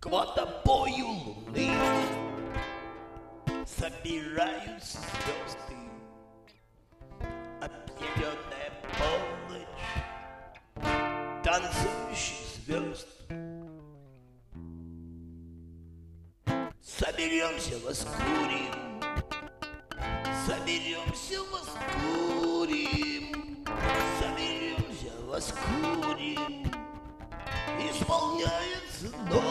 к водопою луны собираются звезды. Опьяненная полночь танцующих звезд. Соберемся, воскурим, соберемся, воскурим, соберемся, воскурим. Исполняется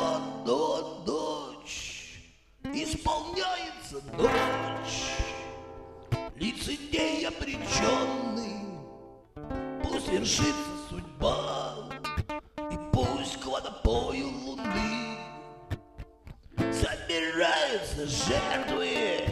ночь, исполняется ночь. Лицедей обреченный, пусть вершится судьба, и пусть к водопою луны собираются жертвы,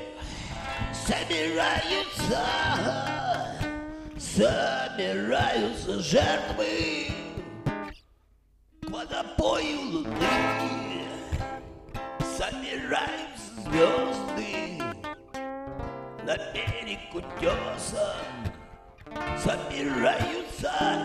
собираются жертвы к водопою луны. Собираются звезды на берег утеса, собираются.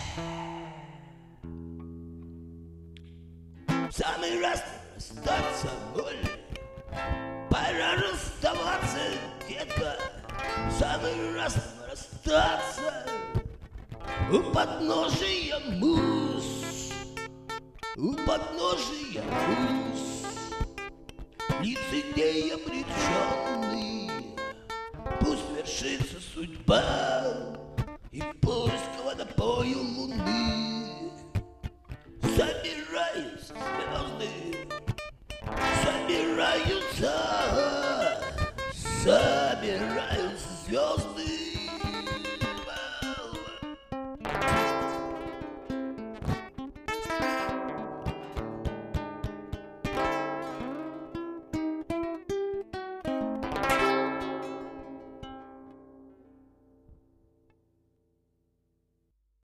В самый раз расстаться ноль, пора расставаться, детка. В самый раз расстаться у подножия мус, у подножия мус. Лицедей обреченный, пусть вершится судьба, и пусть к водопою луны собираются звезды, собираются.